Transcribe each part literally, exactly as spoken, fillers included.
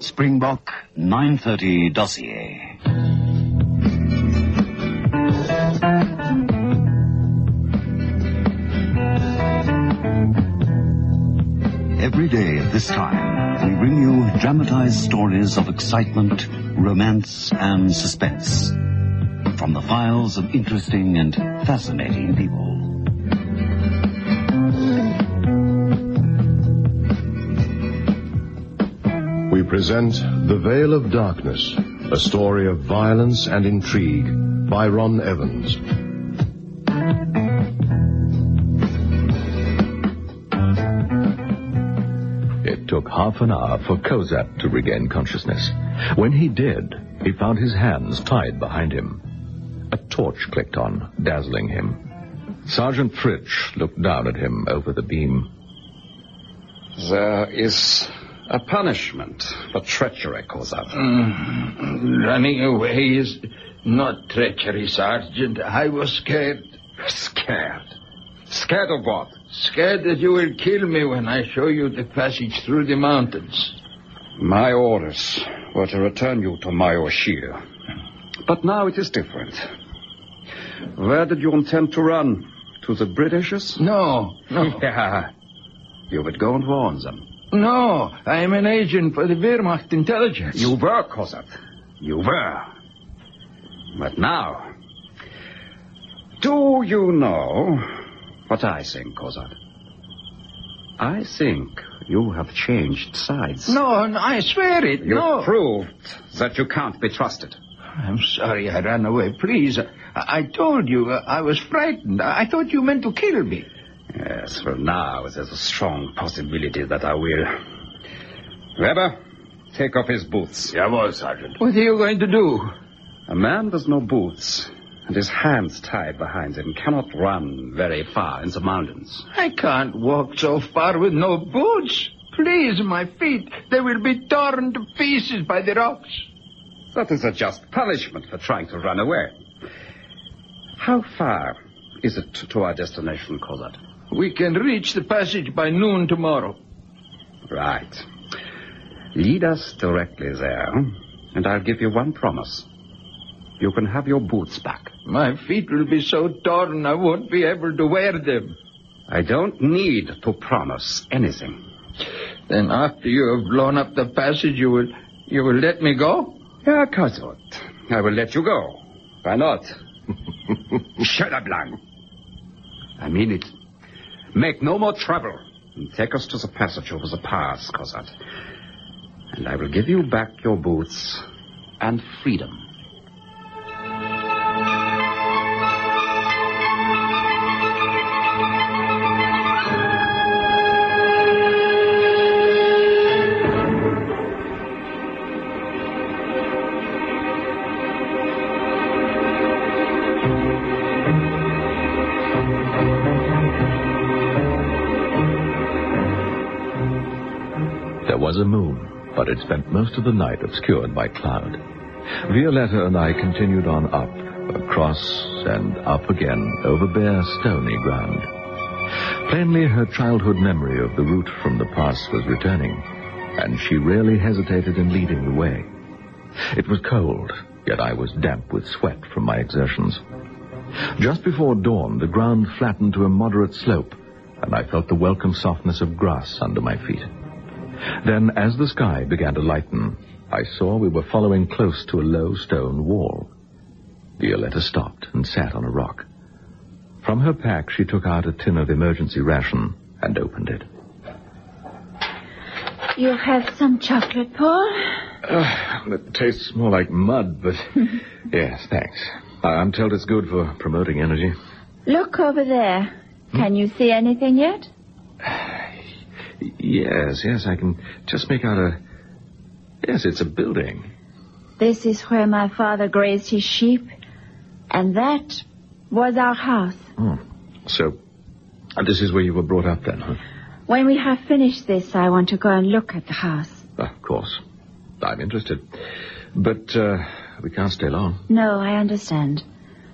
Springbok nine thirty Dossier. Every day at this time, we bring you dramatized stories of excitement, romance, and suspense from the files of interesting and fascinating people. We present The Veil of Darkness, a story of violence and intrigue by Ron Evans. It took half an hour for Kozak to regain consciousness. When he did, he found his hands tied behind him. A torch clicked on, dazzling him. Sergeant Fritsch looked down at him over the beam. There is a punishment for treachery, Kozak. Mm, running away is not treachery, Sergeant. I was scared. Scared? Scared of what? Scared that you will kill me when I show you the passage through the mountains. My orders were to return you to Mayoshir. But now it is different. Where did you intend to run? To the Britishers? No, no. Yeah. You would go and warn them. No, I am an agent for the Wehrmacht intelligence. You were, Kozak. You were. But now, do you know what I think, Kozak? I think you have changed sides. No, no, I swear it, you no. You proved that you can't be trusted. I'm sorry I ran away. Please, I, I told you uh, I was frightened. I, I thought you meant to kill me. Yes, for now there's a strong possibility that I will. Weber, take off his boots. Jawohl, Sergeant. What are you going to do? A man with no boots and his hands tied behind him cannot run very far in the mountains. I can't walk so far with no boots. Please, my feet, they will be torn to pieces by the rocks. That is a just punishment for trying to run away. How far is it to our destination, Kozak? We can reach the passage by noon tomorrow. Right. Lead us directly there, and I'll give you one promise. You can have your boots back. My feet will be so torn I won't be able to wear them. I don't need to promise anything. Then after you have blown up the passage, you will you will let me go? Yeah, Kozak. I will let you go. Why not? Shut up, Lang. I mean it. Make no more trouble. And take us to the passage over the pass, Kozak. And I will give you back your boots and freedom. There was a moon, but it spent most of the night obscured by cloud. Violetta and I continued on up, across and up again over bare, stony ground. Plainly, her childhood memory of the route from the pass was returning, and she rarely hesitated in leading the way. It was cold, yet I was damp with sweat from my exertions. Just before dawn, the ground flattened to a moderate slope, and I felt the welcome softness of grass under my feet. Then, as the sky began to lighten, I saw we were following close to a low stone wall. Violetta stopped and sat on a rock. From her pack, she took out a tin of emergency ration and opened it. You have some chocolate, Paul? Uh, it tastes more like mud, but yes, thanks. I'm told it's good for promoting energy. Look over there. Hmm? Can you see anything yet? Yes, yes, I can just make out a... Yes, it's a building. This is where my father grazed his sheep, and that was our house. Oh, so uh, this is where you were brought up then, huh? When we have finished this, I want to go and look at the house. Uh, of course. I'm interested. But uh, we can't stay long. No, I understand.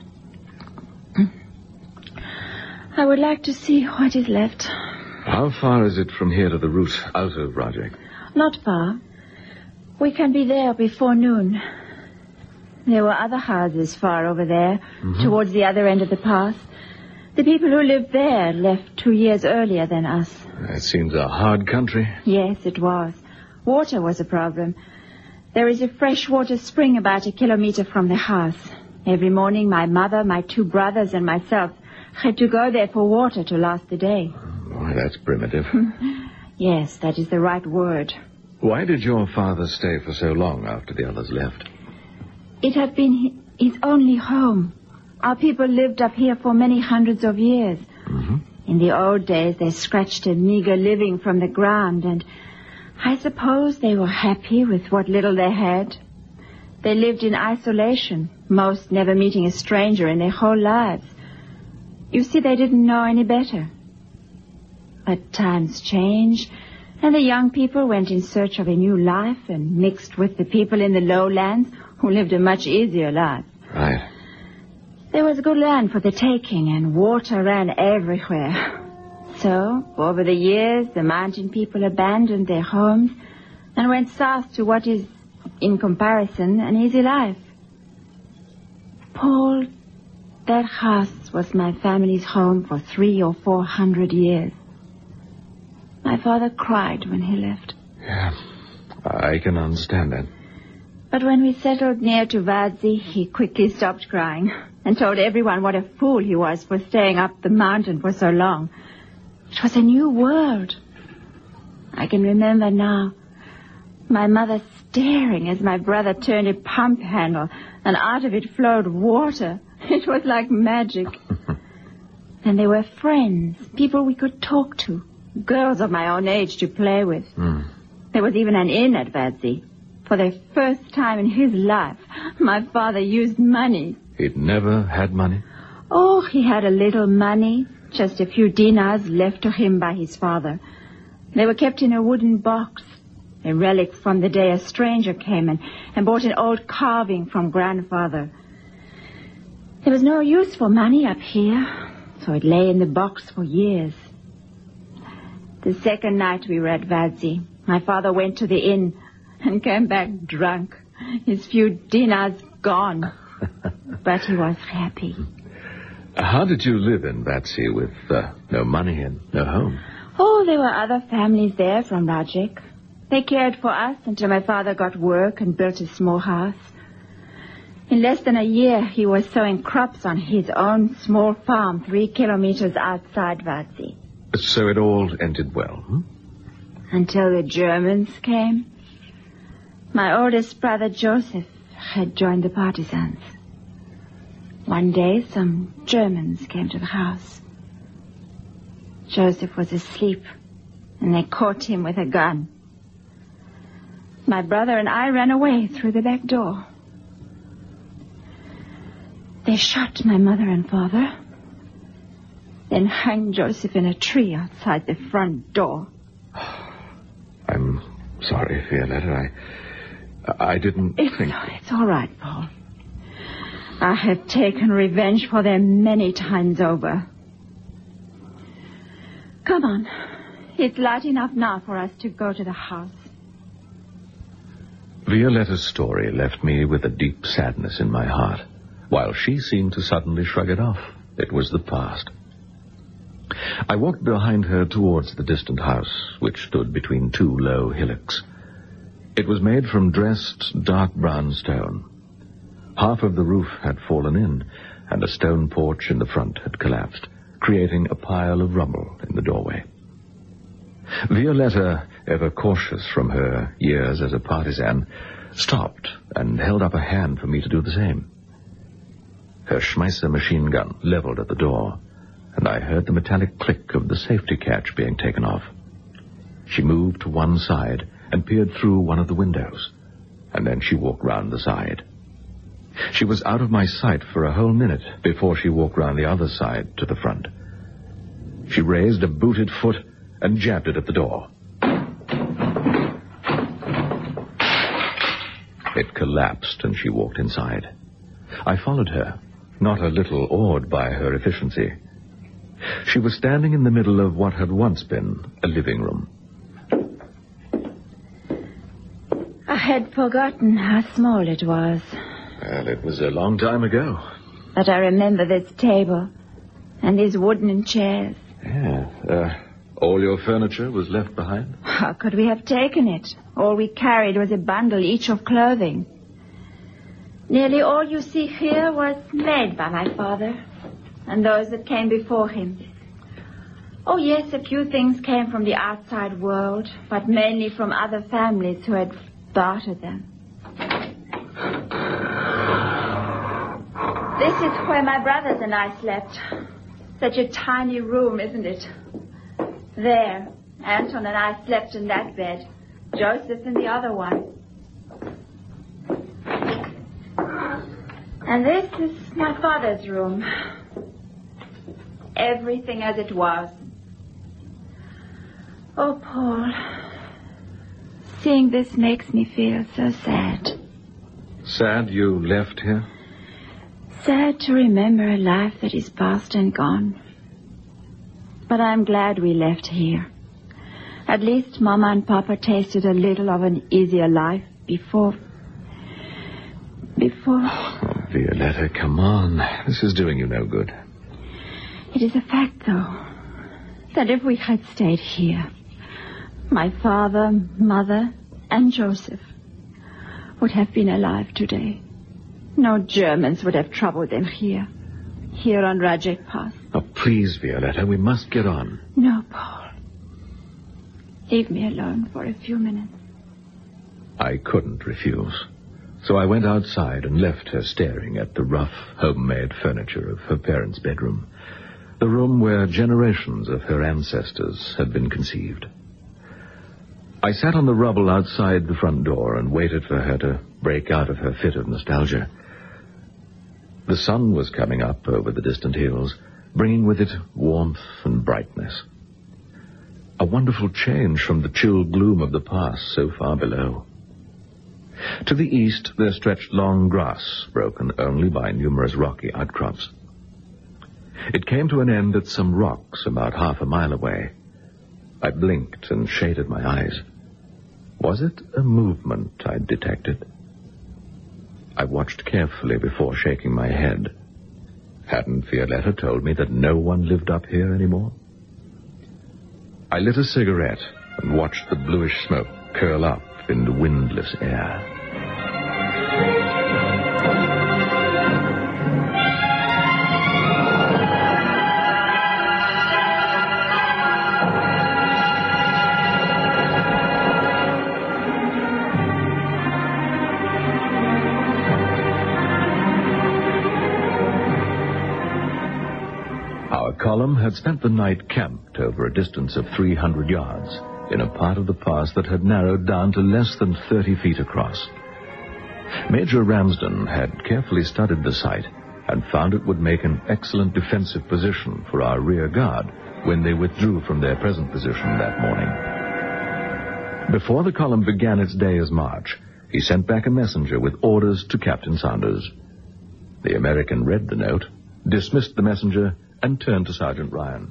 I would like to see what is left. How far is it from here to the route out of Rajek? Not far. We can be there before noon. There were other houses far over there, mm-hmm. towards the other end of the pass. The people who lived there left two years earlier than us. It seems a hard country. Yes, it was. Water was a problem. There is a freshwater spring about a kilometer from the house. Every morning, my mother, my two brothers, and myself had to go there for water to last the day. Boy, that's primitive. Yes, that is the right word. Why did your father stay for so long after the others left? It had been his only home. Our people lived up here for many hundreds of years. Mm-hmm. In the old days, they scratched a meager living from the ground, and I suppose they were happy with what little they had. They lived in isolation, most never meeting a stranger in their whole lives. You see, they didn't know any better. But times changed, and the young people went in search of a new life and mixed with the people in the lowlands who lived a much easier life. Right. There was good land for the taking, and water ran everywhere. So, over the years, the mountain people abandoned their homes and went south to what is, in comparison, an easy life. Paul, that house was my family's home for three or four hundred years. My father cried when he left. Yeah, I can understand that. But when we settled near to Vadzi, he quickly stopped crying and told everyone what a fool he was for staying up the mountain for so long. It was a new world. I can remember now my mother staring as my brother turned a pump handle and out of it flowed water. It was like magic. And there were friends, people we could talk to, girls of my own age to play with. Mm. There was even an inn at Vadzi. For the first time in his life, my father used money. He'd never had money? Oh, he had a little money, just a few dinars left to him by his father. They were kept in a wooden box, a relic from the day a stranger came and, and bought an old carving from grandfather. There was no use for money up here, so it lay in the box for years. The second night we were at Vadzi, my father went to the inn and came back drunk, his few dinars gone. But he was happy. How did you live in Vadzi with uh, no money and no home? Oh, there were other families there from Rajek. They cared for us until my father got work and built a small house. In less than a year, he was sowing crops on his own small farm three kilometers outside Vadzi. So it all ended well, hmm? Until the Germans came. My oldest brother, Joseph, had joined the partisans. One day, some Germans came to the house. Joseph was asleep, and they caught him with a gun. My brother and I ran away through the back door. They shot my mother and father, then hung Joseph in a tree outside the front door. I'm sorry, Violetta. I... I didn't it's, think... It's all right, Paul. I have taken revenge for them many times over. Come on. It's light enough now for us to go to the house. Violetta's story left me with a deep sadness in my heart, while she seemed to suddenly shrug it off. It was the past. I walked behind her towards the distant house, which stood between two low hillocks. It was made from dressed, dark brown stone. Half of the roof had fallen in, and a stone porch in the front had collapsed, creating a pile of rubble in the doorway. Violetta, ever cautious from her years as a partisan, stopped and held up a hand for me to do the same. Her Schmeisser machine gun leveled at the door, and I heard the metallic click of the safety catch being taken off. She moved to one side and peered through one of the windows, and then she walked round the side. She was out of my sight for a whole minute before she walked round the other side to the front. She raised a booted foot and jabbed it at the door. It collapsed, and she walked inside. I followed her, not a little awed by her efficiency. She was standing in the middle of what had once been a living room. I had forgotten how small it was. Well, it was a long time ago. But I remember this table and these wooden chairs. Yeah. Uh, all your furniture was left behind? How could we have taken it? All we carried was a bundle each of clothing. Nearly all you see here was made by my father and those that came before him. Oh, yes, a few things came from the outside world, but mainly from other families who had bartered them. This is where my brothers and I slept. Such a tiny room, isn't it? There, Anton and I slept in that bed. Joseph in the other one. And this is my father's room. Everything as it was. Oh, Paul. Seeing this makes me feel so sad. Sad you left here? Sad to remember a life that is past and gone. But I'm glad we left here. At least Mama and Papa tasted a little of an easier life before... Before... Oh, Violetta, come on. This is doing you no good. It is a fact, though, that if we had stayed here, my father, mother, and Joseph would have been alive today. No Germans would have troubled them here, here on Rajek Pass. Oh, please, Violetta, we must get on. No, Paul. Leave me alone for a few minutes. I couldn't refuse. So I went outside and left her staring at the rough, homemade furniture of her parents' bedroom, the room where generations of her ancestors had been conceived. I sat on the rubble outside the front door and waited for her to break out of her fit of nostalgia. The sun was coming up over the distant hills, bringing with it warmth and brightness. A wonderful change from the chill gloom of the pass so far below. To the east there stretched long grass, broken only by numerous rocky outcrops. It came to an end at some rocks about half a mile away. I blinked and shaded my eyes. Was it a movement I'd detected? I watched carefully before shaking my head. Hadn't Violetta told me that no one lived up here anymore? I lit a cigarette and watched the bluish smoke curl up in the windless air. Our column had spent the night camped over a distance of three hundred yards in a part of the pass that had narrowed down to less than thirty feet across. Major Ramsden had carefully studied the site and found it would make an excellent defensive position for our rear guard when they withdrew from their present position that morning. Before the column began its day's march, he sent back a messenger with orders to Captain Saunders. The American read the note, dismissed the messenger, and turned to Sergeant Ryan.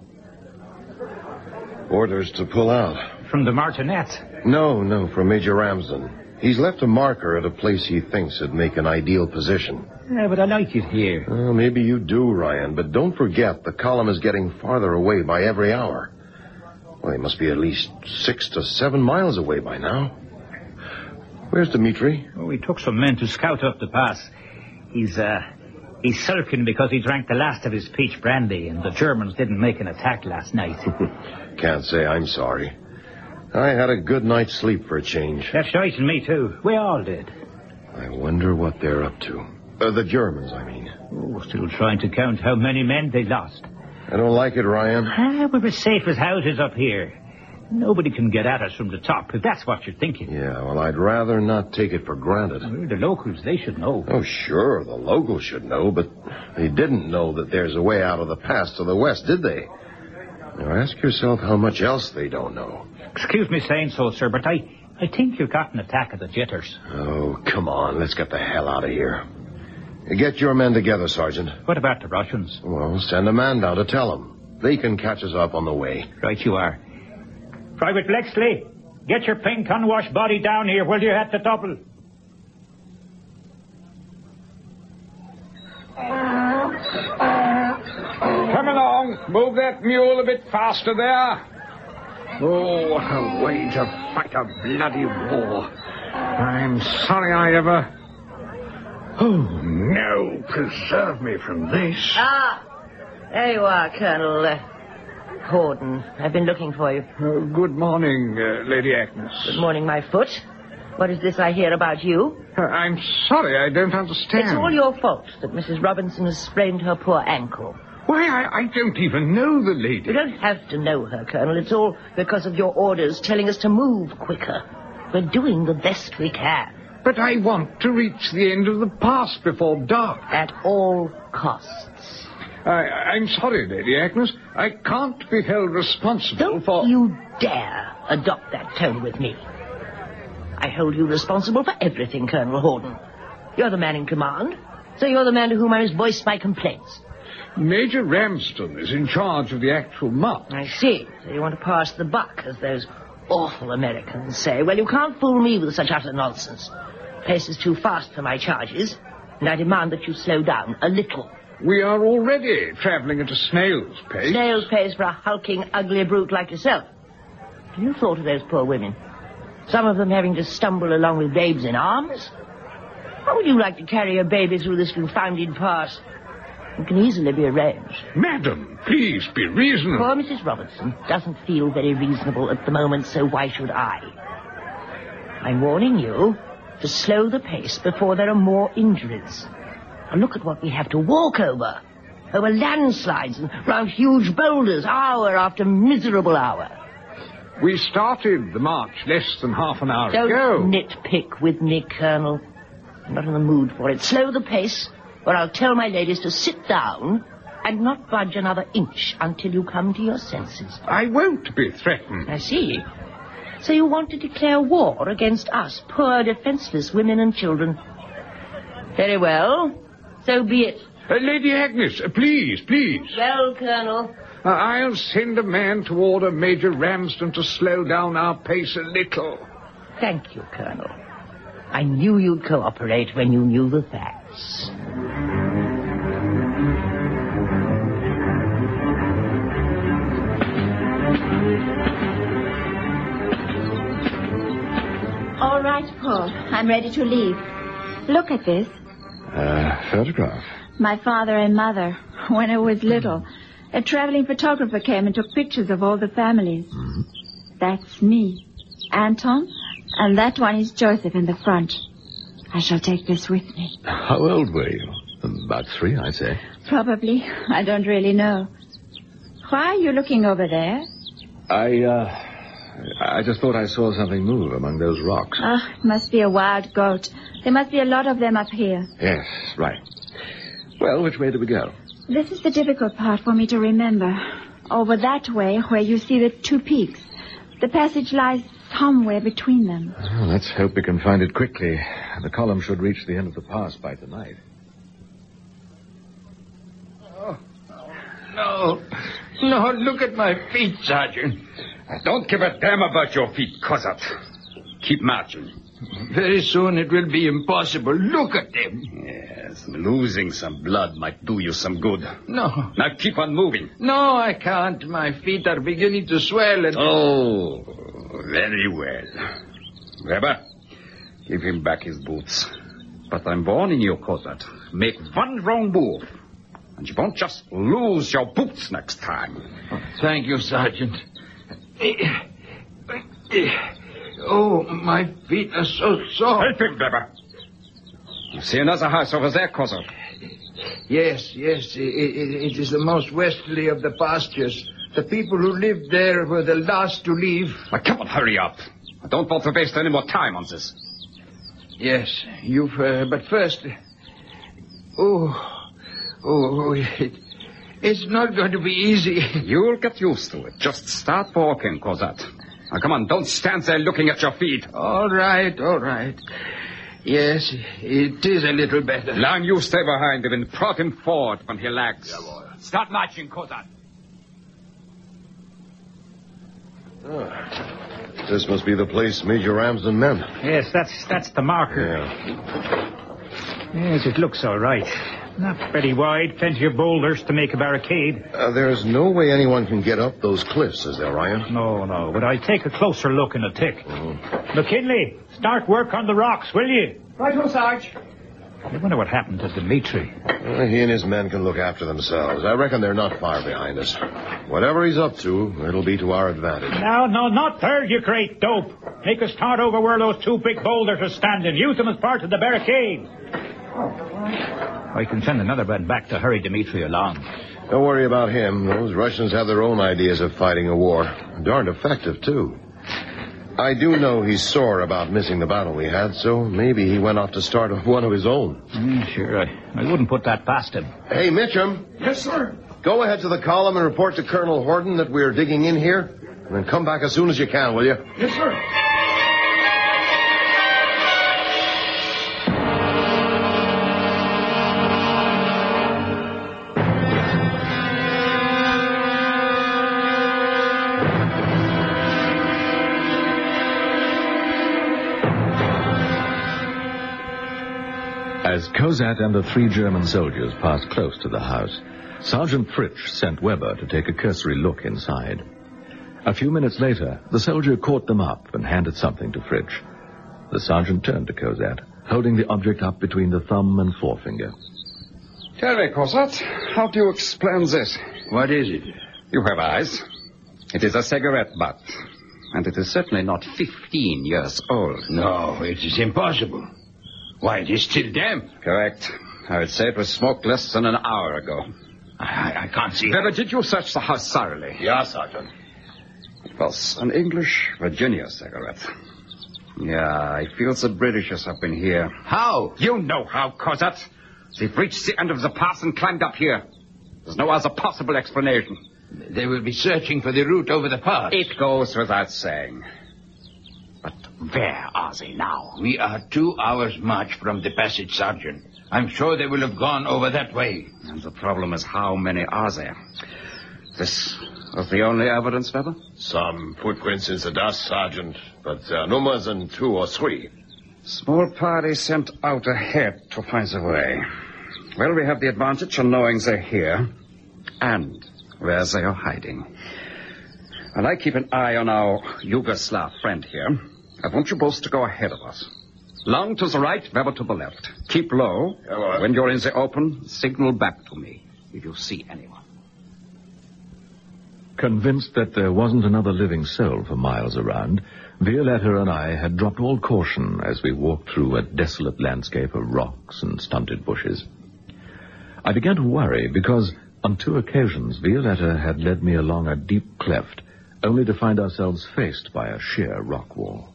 Orders to pull out. From the Martinet? No, no, from Major Ramsden. He's left a marker at a place he thinks would make an ideal position. Yeah, but I like it here. Well, maybe you do, Ryan, but don't forget the column is getting farther away by every hour. Well, they must be at least six to seven miles away by now. Where's Dmitri? Oh, we took some men to scout up the pass. He's, uh... He's sulking because he drank the last of his peach brandy, and the Germans didn't make an attack last night. Can't say I'm sorry. I had a good night's sleep for a change. That's right, and me too. We all did. I wonder what they're up to. Uh, the Germans, I mean. Oh, still trying to count how many men they lost. I don't like it, Ryan. Ah, we're as safe as houses up here. Nobody can get at us from the top, if that's what you're thinking. Yeah, well, I'd rather not take it for granted. Well, the locals, they should know. Oh, sure, the locals should know, but they didn't know that there's a way out of the pass to the west, did they? Now, ask yourself how much else they don't know. Excuse me saying so, sir, but I, I think you've got an attack of the jitters. Oh, come on, let's get the hell out of here. Get your men together, Sergeant. What about the Russians? Well, send a man down to tell them. They can catch us up on the way. Right you are. Private Blexley, get your pink unwashed body down here while you're at the double. Come along. Move that mule a bit faster there. Oh, what a way to fight a bloody war. I'm sorry I ever... Oh, no, preserve me from this. Ah, there you are, Colonel uh, Horden. I've been looking for you. Uh, good morning, uh, Lady Agnes. Good morning, my foot. What is this I hear about you? Uh, I'm sorry, I don't understand. It's all your fault that Missus Robinson has sprained her poor ankle. Why, I, I don't even know the lady. You don't have to know her, Colonel. It's all because of your orders telling us to move quicker. We're doing the best we can. But I want to reach the end of the pass before dark. At all costs. I, I'm sorry, Lady Agnes. I can't be held responsible don't for... Don't you dare adopt that tone with me. I hold you responsible for everything, Colonel Horden. You're the man in command, so you're the man to whom I must voice my complaints. Major Ramsden is in charge of the actual march. I see. So you want to pass the buck, as those awful Americans say. Well, you can't fool me with such utter nonsense. Pace is too fast for my charges, and I demand that you slow down a little. We are already travelling at a snail's pace. Snail's pace for a hulking, ugly brute like yourself. Have you thought of those poor women? Some of them having to stumble along with babes in arms? How would you like to carry a baby through this confounded pass? It can easily be arranged. Madam, please be reasonable. Poor Missus Robertson doesn't feel very reasonable at the moment, so why should I? I'm warning you to slow the pace before there are more injuries. And look at what we have to walk over. Over landslides and round huge boulders, hour after miserable hour. We started the march less than half an hour Don't ago. Don't nitpick with me, Colonel. I'm not in the mood for it. Slow the pace, or I'll tell my ladies to sit down and not budge another inch until you come to your senses. I won't be threatened. I see. So you want to declare war against us, poor defenseless women and children. Very well. So be it. Uh, Lady Agnes, uh, please, please. Well, Colonel... Uh, I'll send a man to order Major Ramsden to slow down our pace a little. Thank you, Colonel. I knew you'd cooperate when you knew the facts. All right, Paul. I'm ready to leave. Look at this. Uh, photograph. My father and mother, when I was little. A traveling photographer came and took pictures of all the families. Mm-hmm. That's me, Anton, and that one is Joseph in the front. I shall take this with me. How old were you? About three, I say. Probably. I don't really know. Why are you looking over there? I, uh... I just thought I saw something move among those rocks. Ah, it must be a wild goat. There must be a lot of them up here. Yes, right. Well, which way do we go? This is the difficult part for me to remember. Over that way, where you see the two peaks. The passage lies somewhere between them. Well, let's hope we can find it quickly. The column should reach the end of the pass by tonight. Oh, no. No, look at my feet, Sergeant. Don't give a damn about your feet, Cossack. Keep marching. Very soon it will be impossible. Look at them. Yes, losing some blood might do you some good. No. Now keep on moving. No, I can't. My feet are beginning to swell. And... Oh, very well. Weber, give him back his boots. But I'm warning you, Cossack. Make one wrong move, and you won't just lose your boots next time. Oh, thank you, Sergeant. Oh, my feet are so sore. Help him, Weber. You see another house over there, Cossack? Yes, yes. It, it, it is the most westerly of the pastures. The people who lived there were the last to leave. Now, come on, hurry up. I don't want to waste any more time on this. Yes, you've... Uh, but first... Oh, oh, it, it's not going to be easy. You'll get used to it. Just start walking, Cossack. Now, come on, don't stand there looking at your feet. All right, all right. Yes, it is a little better. Lang, you stay behind him and prod him forward when he lags. Start marching, Cossack. Ah, this must be the place Major Ramsden meant. Yes, that's that's the marker. Yeah. Yes, it looks all right. Not very wide, plenty of boulders to make a barricade. Uh, there's no way anyone can get up those cliffs, is there, Ryan? No, no, but I'll take a closer look in a tick. Mm-hmm. McKinley, start work on the rocks, will you? Right, Sarge. I wonder what happened to Dimitri. Well, he and his men can look after themselves. I reckon they're not far behind us. Whatever he's up to, it'll be to our advantage. No, no, not there, you great dope. Make a start over where those two big boulders are standing. Use them as part of the barricade. I can send another man back to hurry Dimitri along. Don't worry about him. Those Russians have their own ideas of fighting a war. Darned effective, too. I do know he's sore about missing the battle we had, so maybe he went off to start one of his own. Mm, sure, I, I wouldn't put that past him. Hey, Mitchum. Yes, sir. Go ahead to the column and report to Colonel Horton that we're digging in here, and then come back as soon as you can, will you? Yes, sir. As Cosat and the three German soldiers passed close to the house, Sergeant Fritsch sent Weber to take a cursory look inside. A few minutes later, the soldier caught them up and handed something to Fritsch. The sergeant turned to Cosat, holding the object up between the thumb and forefinger. Tell me, Cosat, how do you explain this? What is it? You have eyes. It is a cigarette butt, and it is certainly not fifteen years old. No, it is impossible. Why, it is still damp. Correct. I would say it was smoked less than an hour ago. I, I can't see... Weber, did you search the house thoroughly? Yeah, Sergeant. It was an English Virginia cigarette. Yeah, I feel the Britishers have been here. How? You know how, Cosat. They've reached the end of the pass and climbed up here. There's no other possible explanation. They will be searching for the route over the pass. It goes without saying. But where are they now? We are two hours' march from the passage, Sergeant. I'm sure they will have gone over that way. And the problem is, how many are there? This was the only evidence, Weber? Some footprints in the dust, Sergeant, but uh, no more than two or three. Small party sent out ahead to find the way. Well, we have the advantage of knowing they're here and where they are hiding. And I keep an eye on our Yugoslav friend here. I want you both to go ahead of us. Long to the right, Weber to the left. Keep low. Hello. When you're in the open, signal back to me if you see anyone. Convinced that there wasn't another living soul for miles around, Violetta and I had dropped all caution as we walked through a desolate landscape of rocks and stunted bushes. I began to worry because on two occasions Violetta had led me along a deep cleft, only to find ourselves faced by a sheer rock wall.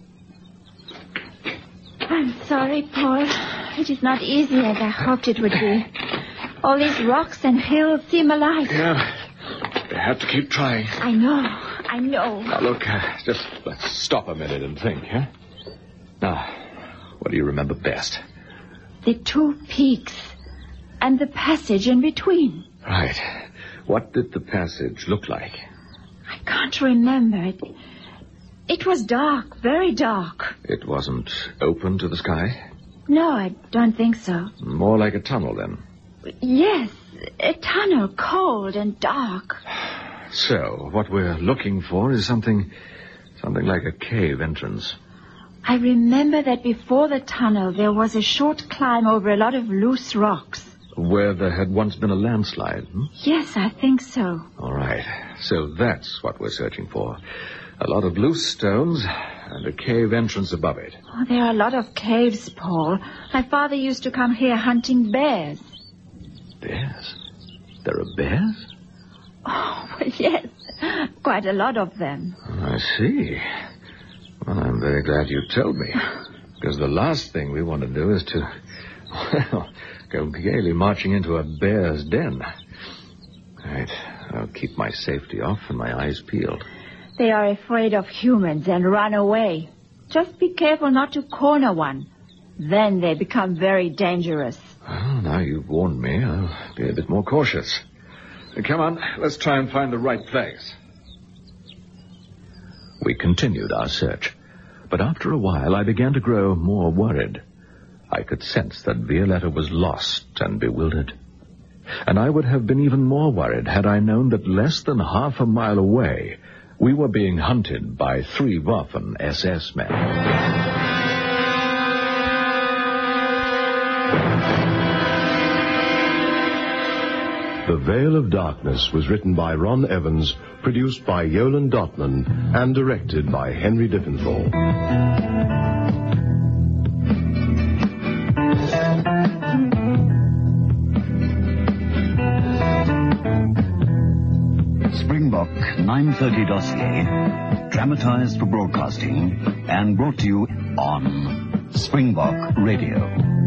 I'm sorry, Paul. It is not easy as I hoped it would be. All these rocks and hills seem alive. Yeah, we have to keep trying. I know, I know. Now, look, uh, just let's stop a minute and think, huh? Now, what do you remember best? The two peaks and the passage in between. Right. What did the passage look like? I can't remember. It, it was dark, very dark. It wasn't open to the sky? No, I don't think so. More like a tunnel, then? Yes, a tunnel, cold and dark. So, what we're looking for is something, something like a cave entrance. I remember that before the tunnel there was a short climb over a lot of loose rocks. Where there had once been a landslide, hmm? Yes, I think so. All right. So that's what we're searching for. A lot of loose stones and a cave entrance above it. Oh, there are a lot of caves, Paul. My father used to come here hunting bears. Bears? There are bears? Oh, well, yes. Quite a lot of them. I see. Well, I'm very glad you told me. Because the last thing we want to do is to, well, go gaily marching into a bear's den. Right. I'll keep my safety off and my eyes peeled. They are afraid of humans and run away. Just be careful not to corner one. Then they become very dangerous. Well, now you've warned me, I'll be a bit more cautious. Come on, let's try and find the right place. We continued our search, but after a while I began to grow more worried. I could sense that Violetta was lost and bewildered. And I would have been even more worried had I known that less than half a mile away, we were being hunted by three Waffen S S men. The Veil of Darkness was written by Ron Evans, produced by Yolan Dotman, and directed by Henry Diffenthal. Springbok nine thirty Dossier, dramatized for broadcasting and brought to you on Springbok Radio.